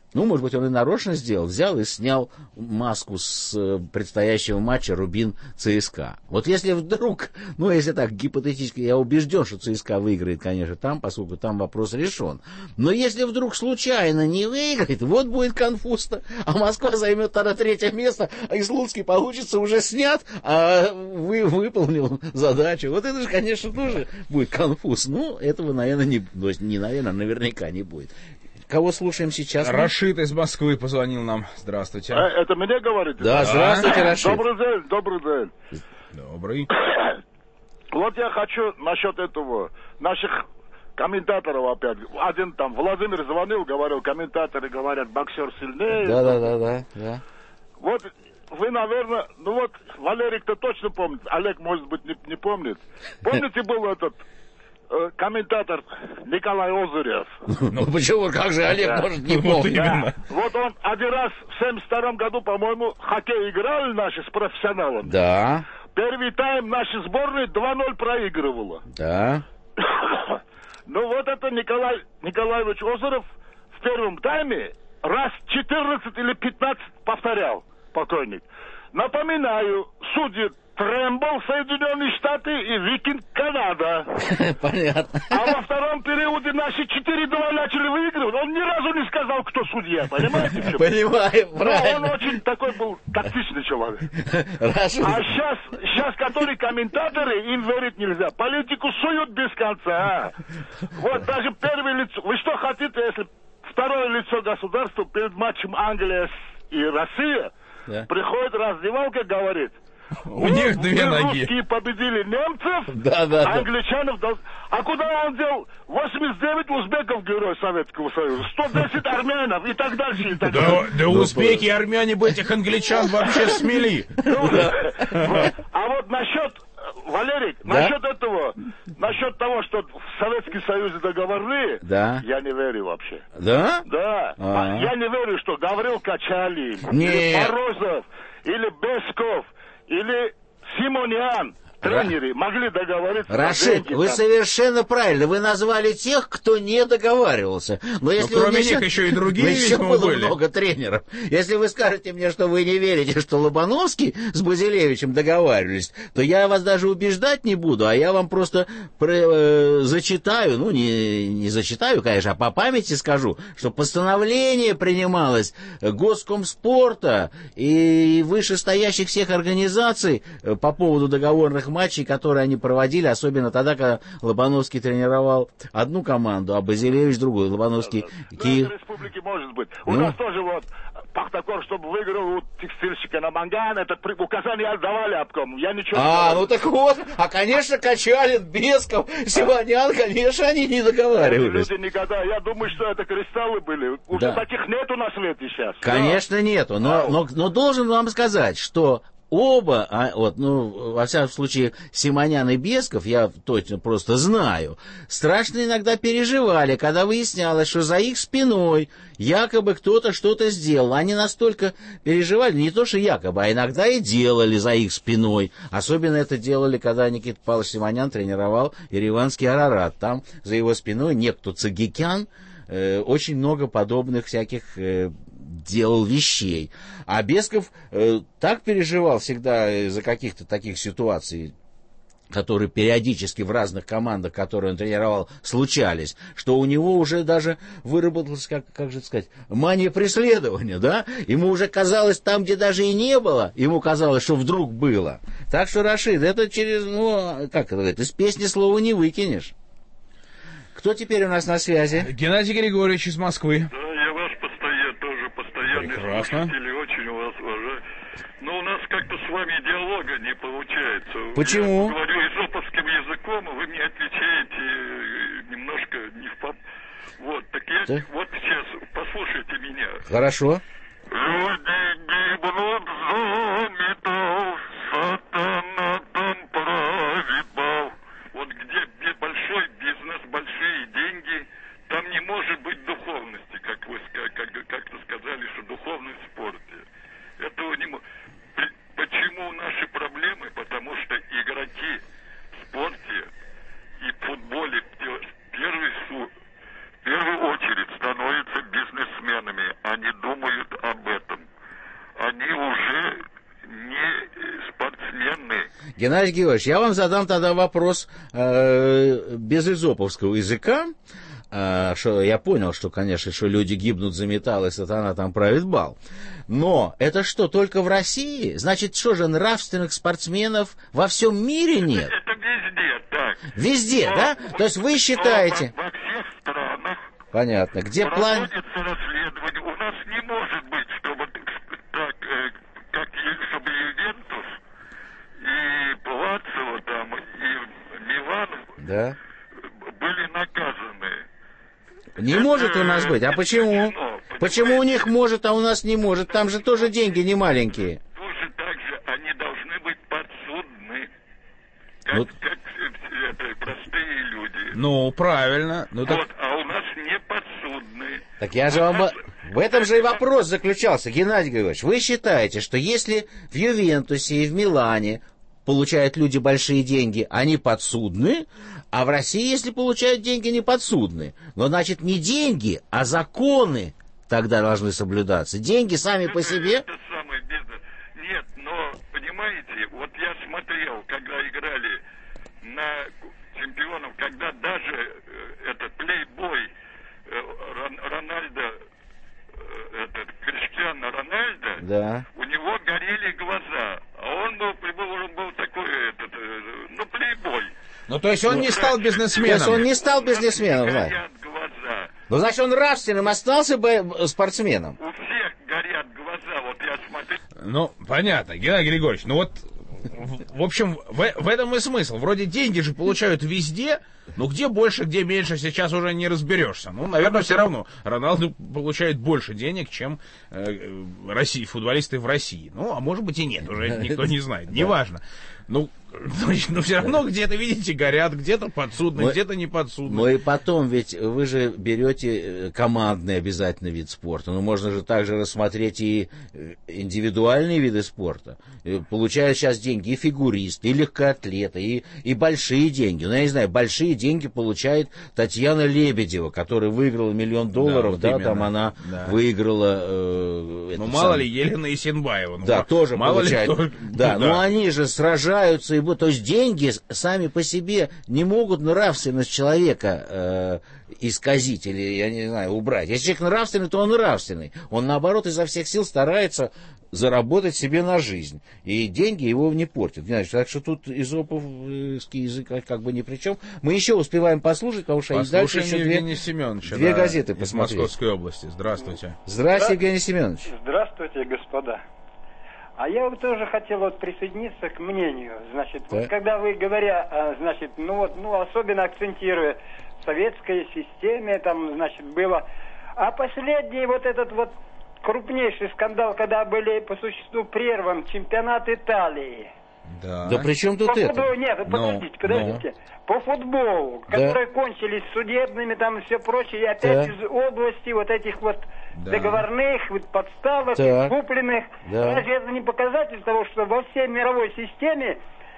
Ну, может быть, он и нарочно сделал, взял и снял маску с предстоящего матча Рубин-ЦСКА. Вот если вдруг, ну, если так, гипотетически, я убежден, что ЦСКА выиграет, конечно, там, поскольку там вопрос решен. Но если вдруг случайно не выиграет, вот будет конфуз-то, а Москва займет тогда 3-е место, а и Слуцкий, получится, уже снят, а выполнил задачу. Вот это же, конечно, тоже будет конфуз. Ну, этого, наверное, наверняка не будет. Кого слушаем сейчас? Рашид из Москвы позвонил нам. Здравствуйте. Это мне говорите? Да, здравствуйте, Рашид. Добрый день. Добрый. Вот я хочу насчет этого, наших комментаторов опять. Один там, Владимир звонил, говорил, комментаторы говорят, боксер сильнее. Да. Вот вы, наверное, ну вот, Валерий-то точно помнит, Олег, может быть, не помнит. Помните, был этот комментатор Николай Озырев? Ну почему, как же Олег может не помнить? Да. Вот он один раз в 1972 году, по-моему, хоккей играли наши с профессионалами. Да. Первый тайм нашей сборной 2-0 проигрывала. Да. Ну вот это Николай Николаевич Озырев в первом тайме раз 14 или 15 повторял, покойник. Напоминаю, судьи Трэмбл, Соединенные Штаты и Викинг, Канада. Понятно. А во втором периоде наши 4-2 начали выигрывать. Он ни разу не сказал, кто судья, понимаете? Понимаю, правильно. Но он очень такой был тактичный человек. А сейчас, которые комментаторы, им верить нельзя. Политику суют без конца. Вот даже первое лицо. Вы что хотите, если второе лицо государства перед матчем Англия и Россия приходит раздевалка, говорит... У них две ноги. Русские победили немцев, англичанов... А куда он дел 89 узбеков, героев Советского Союза, 110 армянов и так дальше, и так дальше. Да узбеки и армяне бы этих англичан вообще смели. А вот насчет... Валерий, насчет этого, насчет того, что в Советском Союзе договорные, я не верю вообще. Да? Да. Я не верю, что Гаврил Качалин, или Морозов, или Бесков, или Симонян, тренеры, могли договориться. Рашид, вы совершенно правильно. Вы назвали тех, кто не договаривался. Но если кроме них еще и другие, еще было много тренеров. Если вы скажете мне, что вы не верите, что Лобановский с Базилевичем договаривались, то я вас даже убеждать не буду, а я вам просто зачитаю, ну, не зачитаю, конечно, а по памяти скажу, что постановление принималось Госкомспорта и вышестоящих всех организаций по поводу договорных матчей, которые они проводили, особенно тогда, когда Лобановский тренировал одну команду, а Базилевич другую. Лобановский Киев. В республике может быть. У нас тоже вот Пахтакор, чтобы выиграл у текстильщика на Манган, это указания отдавали обком. Я ничего не ну так вот. А, конечно, Качалин, Бесков, Симонян, конечно, они не договаривались. Люди никогда. Я думаю, что это кристаллы были. Уже таких нету на свете сейчас. Конечно, нету. Но должен вам сказать, что оба, во всяком случае, Симонян и Бесков, я точно просто знаю, страшно иногда переживали, когда выяснялось, что за их спиной якобы кто-то что-то сделал. Они настолько переживали, не то что якобы, а иногда и делали за их спиной. Особенно это делали, когда Никита Павлович Симонян тренировал ереванский Арарат. Там за его спиной некто Цагикян очень много подобных всяких делал вещей. А Бесков так переживал всегда из-за каких-то таких ситуаций, которые периодически в разных командах, которые он тренировал, случались, что у него уже даже выработалась, как же сказать, мания преследования, да? Ему уже казалось, там, где даже и не было, ему казалось, что вдруг было. Так что, Рашид, это через, как это говорит, из песни слова не выкинешь. Кто теперь у нас на связи? Геннадий Григорьевич из Москвы. Прекрасно. Очень вас уважаю. Но у нас как-то с вами диалога не получается. Почему? Я говорю эзоповским языком, а вы мне отвечаете немножко не в поп... Вот, так я вот сейчас, послушайте меня. Хорошо. Люди гибнут за металл, сатана там правит бал. Вот где большой бизнес, большие деньги, там не может быть духовности, как вы как-то сказали, что духовность в спорте. Этого не может. Почему наши проблемы? Потому что игроки в спорте и в футболе в первую очередь становятся бизнесменами, а не Геннадий Георгиевич, я вам задам тогда вопрос без эзоповского языка. Что я понял, что, конечно, что люди гибнут за металл, и сатана там правит бал. Но это что, только в России? Значит, что же, нравственных спортсменов во всем мире нет? Это везде так. Везде, да? То есть вы считаете... Во всех странах. Понятно. Где план... Проводится расследование. У нас не может быть, чтобы так, как чтобы Ювентус и Палаццо там, и Милан были наказаны. Не может у нас быть. А почему? Почему у них может, а у нас не может? Там же тоже деньги не маленькие. Тоже так же они должны быть подсудны. Как это, простые люди. Ну, правильно. Ну, так... Вот, а у нас не подсудны. Так я же вам... В этом же и вопрос заключался, Геннадий Григорьевич. Вы считаете, что если в Ювентусе и в Милане получают люди большие деньги, они подсудны, а в России, если получают деньги, не подсудны. Но, значит, не деньги, а законы тогда должны соблюдаться. Деньги сами по себе... Это самый бизнес. Нет, но, понимаете, вот я смотрел, когда играли на чемпионов, когда даже этот плейбой Рональдо, этот Криштиано Рональдо, у него горели глаза, а он был такой, плейбой. Ну, то есть он не стал бизнесменом. То есть он не стал бизнесменом, горят глаза. Ну, значит, он нравственным остался бы спортсменом. У всех горят глаза, вот я смотрю. Ну, понятно, Геннадий Григорьевич, ну вот, в общем, в этом и смысл. Вроде деньги же получают везде, но где больше, где меньше, сейчас уже не разберешься. Ну, наверное, все равно Роналду получает больше денег, чем футболисты в России. Ну, а может быть и нет, уже никто не знает, неважно. Ну, все равно где-то, видите, горят, где-то подсудны, где-то не подсудны. Ну и потом, ведь вы же берете командный обязательно вид спорта. Ну, можно же также рассмотреть и индивидуальные виды спорта. Получают сейчас деньги и фигуристы, и легкоатлеты, и большие деньги. Ну, я не знаю, большие деньги получает Татьяна Лебедева, которая выиграла $1 миллион, да, вот там она выиграла... мало ли, Елена Исенбаева. Да, тоже мало получает. Ли, да, но они же сражаются. То есть деньги сами по себе не могут нравственность человека исказить или, я не знаю, убрать. Если человек нравственный, то он нравственный. Он, наоборот, изо всех сил старается заработать себе на жизнь. И деньги его не портят. Так что тут эзоповский язык как бы ни при чем. Мы еще успеваем послушать, потому что и дальше еще две газеты посмотреть. Из Московской области. Здравствуйте. Здравствуйте, Евгений Семенович. Здравствуйте, господа. А я вот тоже хотел присоединиться к мнению, значит, вот когда вы, говоря, значит, особенно акцентируя советской системе, там, значит, было, а последний вот этот вот крупнейший скандал, когда были по существу прерван чемпионат Италии. Да при чем тут это? Футболу, нет, подождите. По футболу, которые кончились судебными, там и все прочее, и опять из области вот этих вот договорных, вот подставок, купленных. Разве это не показатель того, что во всей мировой системе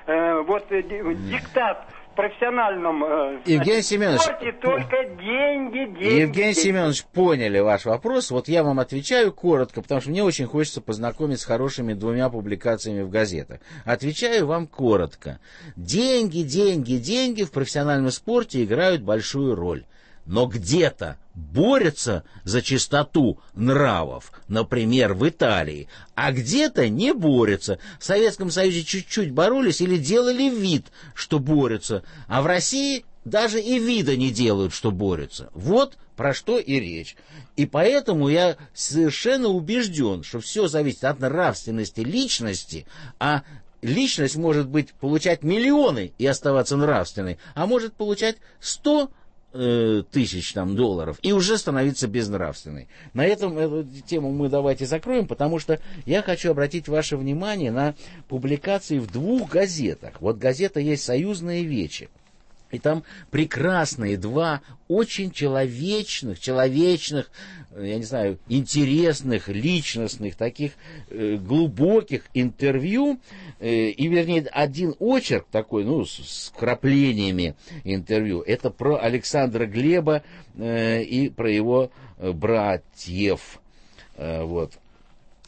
диктат в профессиональном Евгений Семенович, спорте только деньги. Евгений Семенович, поняли ваш вопрос. Вот я вам отвечаю коротко, потому что мне очень хочется познакомить с хорошими 2 публикациями в газетах. Отвечаю вам коротко. Деньги в профессиональном спорте играют большую роль. Но где-то борются за чистоту нравов, например, в Италии, а где-то не борются. В Советском Союзе чуть-чуть боролись или делали вид, что борются, а в России даже и вида не делают, что борются. Вот про что и речь. И поэтому я совершенно убежден, что все зависит от нравственности личности, а личность может получать миллионы и оставаться нравственной, а может получать 100 тысяч $100 и уже становиться безнравственной. На этом эту тему мы давайте закроем, потому что я хочу обратить ваше внимание на публикации в 2 газетах. Вот газета есть «Союзная Вече». И там прекрасные 2 очень человечных, я не знаю, интересных, личностных, таких глубоких интервью. И, вернее, один очерк такой, с вкраплениями интервью. Это про Александра Глеба и про его братьев. Вот.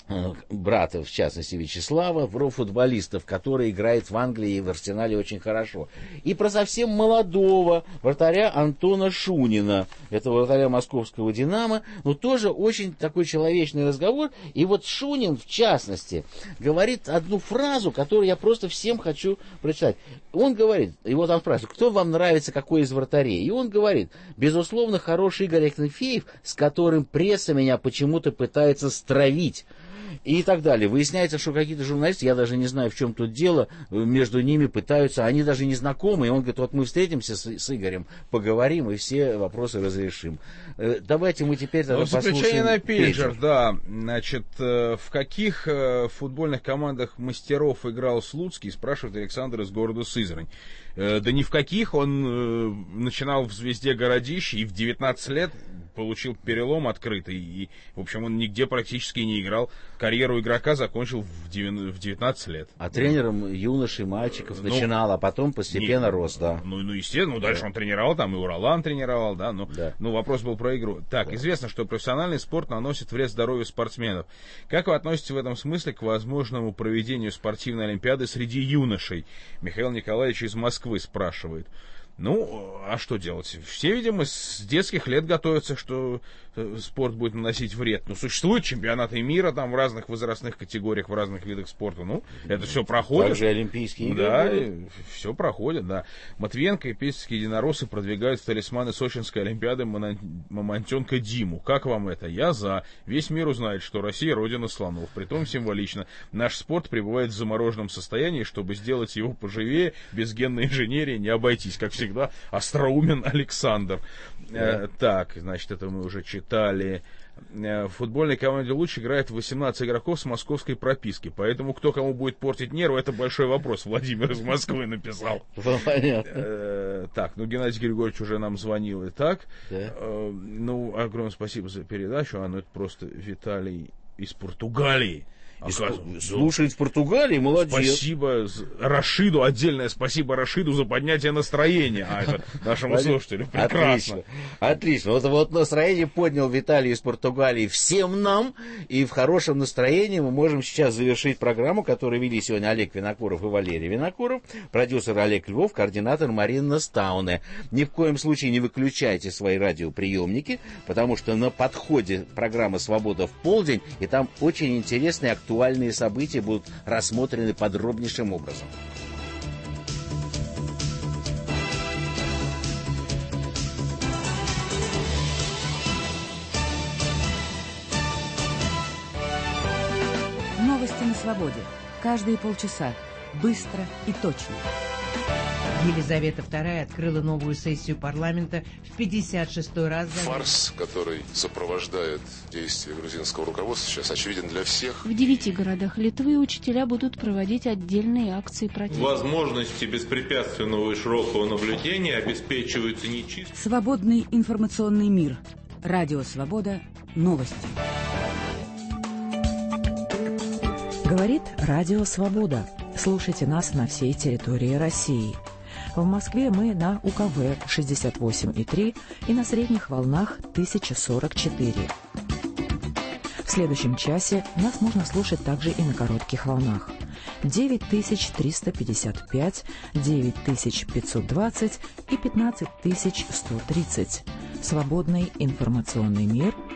брата, в частности, Вячеслава, про футболистов, который играет в Англии и в Арсенале очень хорошо. И про совсем молодого вратаря Антона Шунина, этого вратаря московского «Динамо», но тоже очень такой человечный разговор. И вот Шунин, в частности, говорит одну фразу, которую я просто всем хочу прочитать. Он говорит, его там спрашивают, кто вам нравится, какой из вратарей? И он говорит, безусловно, хороший Игорь Акинфеев, с которым пресса меня почему-то пытается стравить. И так далее. Выясняется, что какие-то журналисты, я даже не знаю, в чем тут дело, между ними пытаются, они даже не знакомы, и он говорит, вот мы встретимся с Игорем, поговорим и все вопросы разрешим. Давайте мы теперь тогда послушаем. Заключение на Пейджер, да. Значит, в каких футбольных командах мастеров играл Слуцкий, спрашивает Александр из города Сызрань. Да ни в каких, он начинал в «Звезде Городища» и в 19 лет получил перелом открытый, и, в общем, он нигде практически не играл. Карьеру игрока закончил в 19 лет. А тренером юношей, мальчиков начинал, а потом постепенно рос, да. Ну, естественно, дальше он тренировал, там и Уралан тренировал, да, ну, вопрос был про игру. Так, известно, что профессиональный спорт наносит вред здоровью спортсменов. Как вы относитесь в этом смысле к возможному проведению спортивной олимпиады среди юношей? Михаил Николаевич из Москвы спрашивает. Ну, а что делать? Все, видимо, с детских лет готовятся, что спорт будет наносить вред. Ну, существуют чемпионаты мира там в разных возрастных категориях, в разных видах спорта. Ну, это все проходит. Также Олимпийские игры. Да, все проходит, да. Матвиенко и Песецкие единороссы продвигают в талисманы Сочинской Олимпиады Мамонтенка Диму. Как вам это? Я за. Весь мир узнает, что Россия родина слонов. Притом символично. Наш спорт пребывает в замороженном состоянии, чтобы сделать его поживее, без генной инженерии не обойтись. Как всегда, остроумен Александр. Так, значит, это мы уже читали. В футбольной команде «Луч» играет 18 игроков с московской прописки. Поэтому кто кому будет портить нервы, это большой вопрос. Владимир из Москвы написал. Понятно. Так, ну Геннадий Григорьевич уже нам звонил. Итак, ну, огромное спасибо за передачу. Ну, это просто Виталий из Португалии. Слушает в Португалии, молодец. Спасибо Рашиду, отдельное спасибо Рашиду за поднятие настроения. Это нашему слушателю прекрасно. Отлично. Вот настроение поднял Виталий из Португалии всем нам. И в хорошем настроении мы можем сейчас завершить программу, которую вели сегодня Олег Винокуров и Валерий Винокуров, продюсер Олег Львов, координатор Марина Стауне. Ни в коем случае не выключайте свои радиоприемники, потому что на подходе программа «Свобода в полдень», и там очень интересные актуальные события будут рассмотрены подробнейшим образом. Новости на свободе. Каждые полчаса. Быстро и точно. Елизавета II открыла новую сессию парламента в 56-й раз. Фарс, который сопровождает действия грузинского руководства, сейчас очевиден для всех. В 9 городах Литвы учителя будут проводить отдельные акции протеста. Возможности беспрепятственного и широкого наблюдения обеспечиваются нечисто. Свободный информационный мир. Радио «Свобода». Новости. Говорит Радио «Свобода». Слушайте нас на всей территории России. В Москве мы на УКВ 68,3 и на средних волнах 1044. В следующем часе нас можно слушать также и на коротких волнах 9355, 9520 и 15130. Свободный информационный мир